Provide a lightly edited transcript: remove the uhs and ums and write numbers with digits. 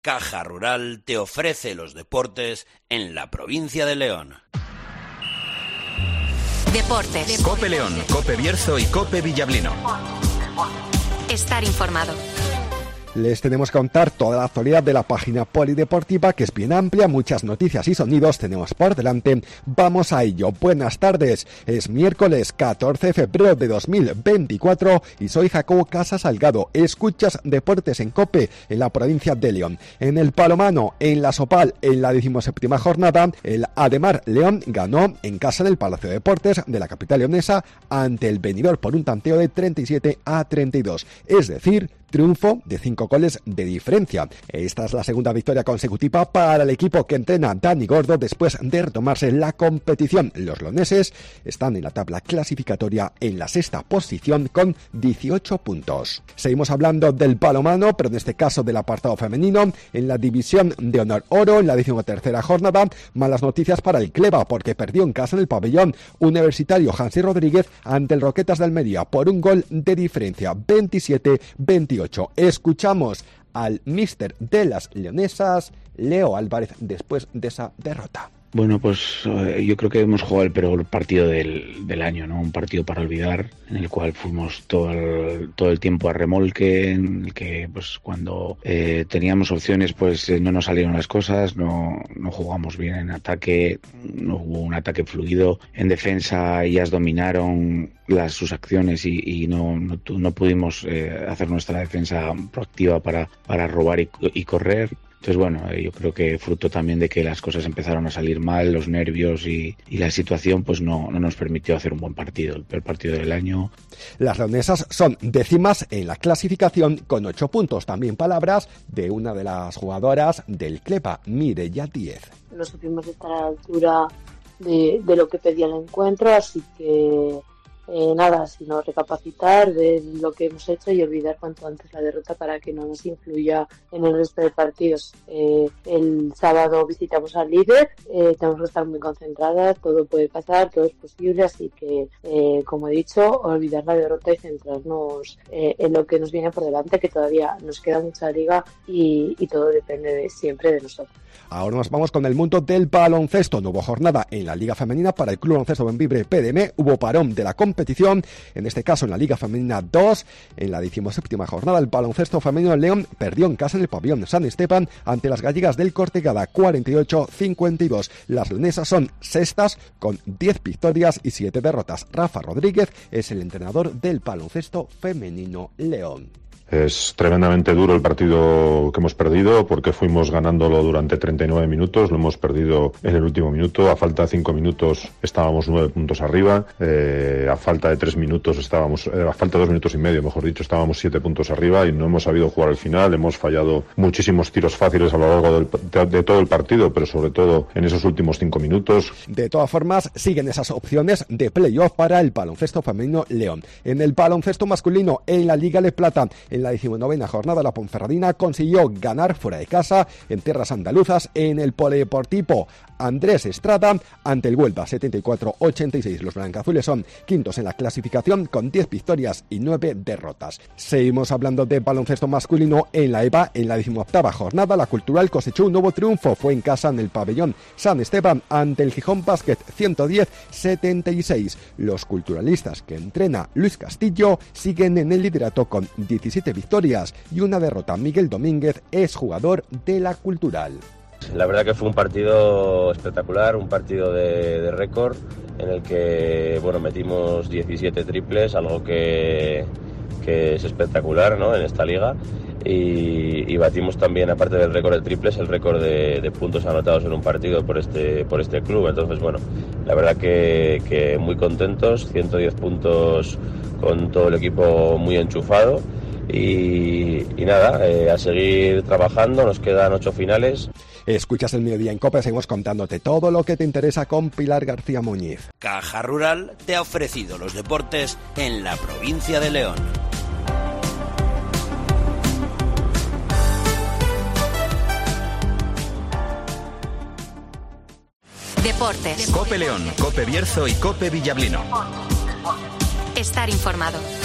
Caja Rural te ofrece los deportes en la provincia de León. Deportes. COPE León, COPE Bierzo y COPE Villablino. Estar informado. Les tenemos que contar toda la actualidad de la página polideportiva, que es bien amplia, muchas noticias y sonidos tenemos por delante. Vamos a ello. Buenas tardes. Es miércoles 14 de febrero de 2024 y soy Jacobo Casa Salgado. Escuchas Deportes en COPE en la provincia de León. En el Palomano, en la Sopal, en la 17ª jornada, el Ademar León ganó en casa del Palacio de Deportes de la capital leonesa ante el Benidorm por un tanteo de 37-32. Es decir, triunfo de 5 goles de diferencia. Esta es la segunda victoria consecutiva para el equipo que entrena Dani Gordo después de retomarse la competición. Los leoneses están en la tabla clasificatoria en la 6ª posición con 18 puntos. Seguimos hablando del balonmano, pero en este caso del apartado femenino. En la división de honor oro, en la 13ª jornada, malas noticias para el Cleva, porque perdió en casa en el pabellón universitario Hansi Rodríguez ante el Roquetas de Almería por un gol de diferencia, 27-28. Escuchamos al míster de las leonesas, Leo Álvarez, después de esa derrota. Bueno, pues yo creo que hemos jugado el peor partido del año, ¿no? Un partido para olvidar, en el cual fuimos todo el tiempo a remolque, en el que pues cuando teníamos opciones pues no nos salieron las cosas, no jugamos bien en ataque, no hubo un ataque fluido, en defensa ellas dominaron sus acciones y no pudimos hacer nuestra defensa proactiva para robar y correr. Entonces, bueno, yo creo que fruto también de que las cosas empezaron a salir mal, los nervios y la situación, pues no nos permitió hacer un buen partido, el peor partido del año. Las leonesas son décimas en la clasificación con 8 puntos. También palabras de una de las jugadoras del Clepa, Mireia Díez. No supimos estar a la altura de lo que pedía el encuentro, así que nada, sino recapacitar de lo que hemos hecho y olvidar cuanto antes la derrota para que no nos influya en el resto de partidos. El sábado visitamos al líder, tenemos que estar muy concentradas, todo puede pasar, todo es posible, así que, como he dicho, olvidar la derrota y centrarnos en lo que nos viene por delante, que todavía nos queda mucha liga y todo depende siempre de nosotros. Ahora nos vamos con el mundo del baloncesto. No hubo jornada en la Liga Femenina para el Club Baloncesto Bembibre PDM. Hubo parón de la competición, en este caso en la Liga Femenina 2. En la 17ª jornada, el baloncesto femenino León perdió en casa en el pabellón San Esteban ante las gallegas del Cortegada, 48-52. Las leonesas son sextas con 10 victorias y 7 derrotas. Rafa Rodríguez es el entrenador del baloncesto femenino León. Es tremendamente duro el partido que hemos perdido porque fuimos ganándolo durante 39 minutos, lo hemos perdido en el último minuto, a falta de 5 minutos estábamos 9 puntos arriba, a falta de 3 minutos a falta de 2 minutos y medio, mejor dicho, estábamos 7 puntos arriba y no hemos sabido jugar al final, hemos fallado muchísimos tiros fáciles a lo largo de todo el partido, pero sobre todo en esos últimos 5 minutos. De todas formas, siguen esas opciones de playoff para el baloncesto femenino León. En el baloncesto masculino, en la Liga de Plata, en la 19ª jornada, la Ponferradina consiguió ganar fuera de casa en tierras andaluzas en el Polideportivo Andrés Estrada ante el Huelva, 74-86. Los blancazules son quintos en la clasificación con 10 victorias y 9 derrotas. Seguimos hablando de baloncesto masculino en la EVA. En la 18ª jornada, la Cultural cosechó un nuevo triunfo. Fue en casa en el pabellón San Esteban ante el Gijón Basket, 110-76. Los culturalistas que entrena Luis Castillo siguen en el liderato con 17 victorias y una derrota. Miguel Domínguez es jugador de la Cultural. La verdad que fue un partido espectacular, un partido de récord en el que metimos 17 triples, algo que es espectacular, ¿no?, en esta liga, y batimos también, aparte del récord de triples, el récord de puntos anotados en un partido por este club. Entonces, la verdad que muy contentos, 110 puntos con todo el equipo muy enchufado. Y nada, a seguir trabajando, nos quedan 8 finales. Escuchas el Mediodía en COPE, seguimos contándote todo lo que te interesa con Pilar García Muñiz. Caja Rural te ha ofrecido los deportes en la provincia de León. Deportes. COPE León, COPE Bierzo y COPE Villablino. Estar informado.